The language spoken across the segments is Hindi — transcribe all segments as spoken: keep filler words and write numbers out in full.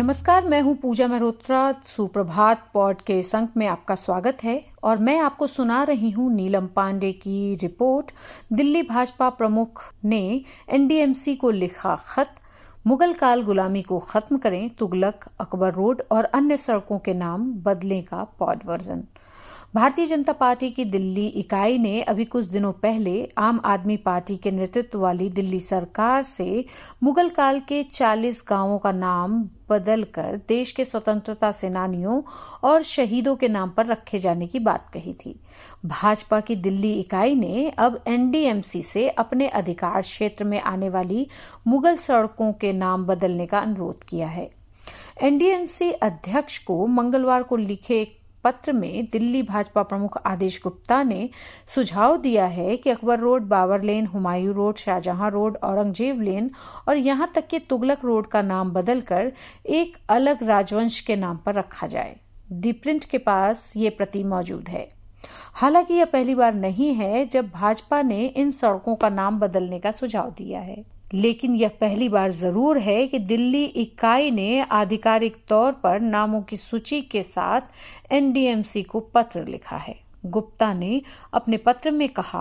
नमस्कार, मैं हूं पूजा मल्होत्रा। सुप्रभात पॉड के इस अंक में आपका स्वागत है और मैं आपको सुना रही हूं नीलम पांडे की रिपोर्ट। दिल्ली भाजपा प्रमुख ने एनडीएमसी को लिखा खत, मुगल काल गुलामी को खत्म करें, तुगलक, अकबर रोड और अन्य सड़कों के नाम बदलें का pod version. Bharatiya Janata party की दिल्ली इकाई ने अभी कुछ दिनों पहले आम आदमी पार्टी के नेतृत्व वाली दिल्ली सरकार से मुगल काल के चालीस गांवों का नाम बदलकर देश के स्वतंत्रता सेनानियों और शहीदों के नाम पर रखे जाने की बात कही थी। भाजपा की दिल्ली इकाई ने अब एनडीएमसी से अपने अधिकार क्षेत्र में आने वाली मुगल सड़कों के नाम बदलने का अनुरोध किया है। एनडीएमसी अध्यक्ष को मंगलवार को लिखे पत्र में दिल्ली भाजपा प्रमुख आदेश गुप्ता ने सुझाव दिया है कि Akbar road, Babar lane, Humayun road, Shahjahan road, Aurangzeb lane और यहां तक कि तुगलक रोड का नाम बदलकर एक अलग राजवंश के नाम पर रखा जाए। दी प्रिंट के पास ये प्रति मौजूद है। हालांकि यह पहली बार नहीं है जब भाजपा ने इन सड़कों का नाम बदलने का सुझाव दिया है, लेकिन यह पहली बार जरूर है कि दिल्ली इकाई ने आधिकारिक तौर पर नामों की सूची के साथ एनडीएमसी को पत्र लिखा है। गुप्ता ने अपने पत्र में कहा,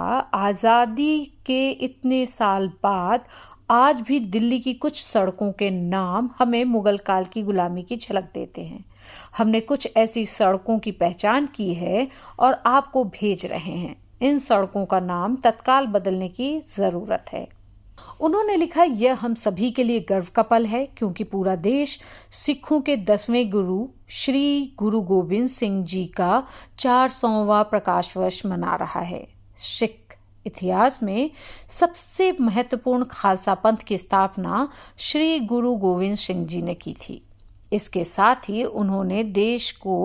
आजादी के इतने साल बाद आज भी दिल्ली की कुछ सड़कों के नाम हमें मुगल काल की गुलामी की झलक देते हैं। हमने कुछ ऐसी सड़कों की पहचान की है और आपको भेज रहे हैं। इन सड़कों का नाम तत्काल बदलने की जरूरत है। उन्होंने लिखा, यह हम सभी के लिए गर्व का पल है क्योंकि पूरा देश सिखों के दसवें गुरु श्री गुरु गोविंद सिंह जी का चार सौवां प्रकाश वर्ष मना रहा है। सिख इतिहास में सबसे महत्वपूर्ण खालसा पंथ की स्थापना श्री गुरु गोविंद सिंह जी ने की थी। इसके साथ ही उन्होंने देश को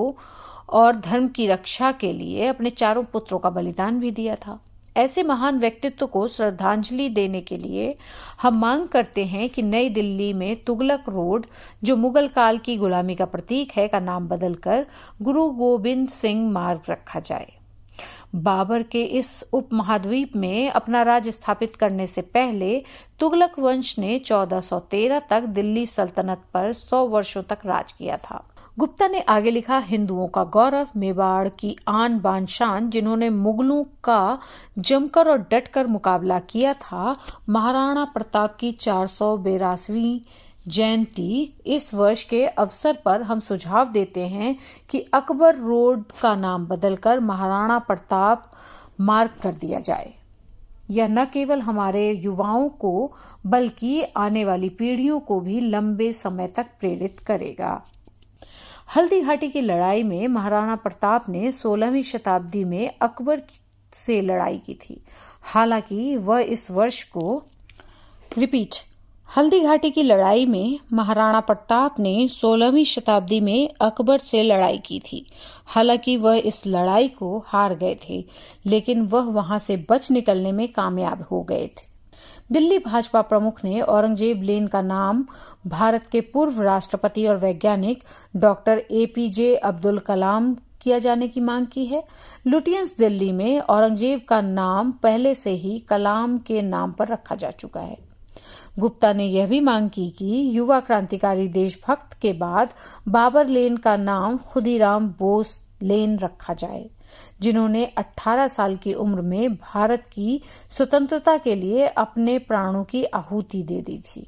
और धर्म की रक्षा के लिए अपने चारों पुत्रों का बलिदान भी दिया था। ऐसे महान व्यक्तित्व को श्रद्धांजलि देने के लिए हम मांग करते हैं कि नई दिल्ली में तुगलक रोड, जो मुगल काल की गुलामी का प्रतीक है, का नाम बदलकर गुरु गोविंद सिंह मार्ग रखा जाए। बाबर के इस उपमहाद्वीप में अपना राज स्थापित करने से पहले तुगलक वंश ने चौदह सौ तेरह तक दिल्ली सल्तनत पर सौ वर्षों तक राज किया था। गुप्ता ने आगे लिखा, हिंदुओं का गौरव, मेवाड़ की आन बान शान, जिन्होंने मुगलों का जमकर और डटकर मुकाबला किया था, महाराणा प्रताप की चार सौ बेरासवीं जयंती इस वर्ष के अवसर पर हम सुझाव देते हैं कि अकबर रोड का नाम बदलकर महाराणा प्रताप मार्ग कर दिया जाए। यह न केवल हमारे युवाओं को बल्कि आने वाली पीढ़ियों को भी लंबे समय तक प्रेरित करेगा। हल्दी घाटी की लड़ाई में महाराणा प्रताप ने सोलहवीं शताब्दी में अकबर से लड़ाई की थी। हालांकि वह इस वर्ष को रिपीट हल्दी घाटी की लड़ाई में महाराणा प्रताप ने सोलहवीं शताब्दी में अकबर से लड़ाई की थी। हालांकि वह इस लड़ाई को हार गए थे, लेकिन वह वहां से बच निकलने में कामयाब हो गए थे। दिल्ली भाजपा प्रमुख ने औरंगजेब लेन का नाम भारत के पूर्व राष्ट्रपति और वैज्ञानिक डॉक्टर एपीजे अब्दुल कलाम किया जाने की मांग की है। लुटियंस दिल्ली में औरंगजेब का नाम पहले से ही कलाम के नाम पर रखा जा चुका है। गुप्ता ने यह भी मांग की कि युवा क्रांतिकारी देशभक्त के बाद बाबर लेन का नाम खुदीराम बोस लेन रखा जाए, जिन्होंने अठारह साल की उम्र में भारत की स्वतंत्रता के लिए अपने प्राणों की आहुति दे दी थी।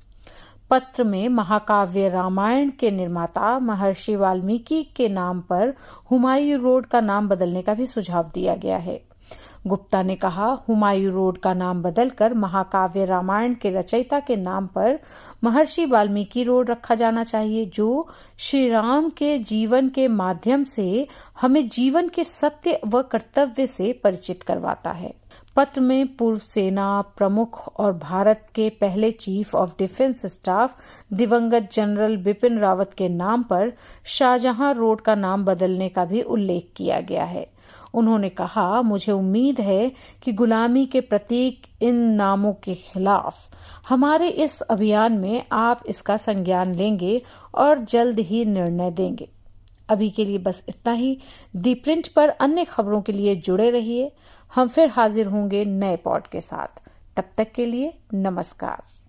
पत्र में महाकाव्य रामायण के निर्माता महर्षि वाल्मीकि के नाम पर हुमायूं रोड का नाम बदलने का भी सुझाव दिया गया है। गुप्ता ने कहा, हुमायूं रोड का नाम बदलकर महाकाव्य रामायण के रचयिता के नाम पर महर्षि वाल्मीकि रोड रखा जाना चाहिए, जो श्री राम के जीवन के माध्यम से हमें जीवन के सत्य व कर्तव्य से परिचित करवाता है। पत्र में पूर्व सेना प्रमुख और भारत के पहले चीफ ऑफ डिफेंस स्टाफ दिवंगत जनरल बिपिन रावत के नाम पर शाहजहां रोड का नाम बदलने का भी उल्लेख किया गया है। उन्होंने कहा, मुझे उम्मीद है कि गुलामी के प्रतीक इन नामों के खिलाफ हमारे इस अभियान में आप इसका संज्ञान लेंगे और जल्द ही निर्णय देंगे। अभी के लिए बस इतना ही। दी प्रिंट पर अन्य खबरों के लिए जुड़े रहिए। हम फिर हाजिर होंगे नए पॉड के साथ। तब तक के लिए नमस्कार।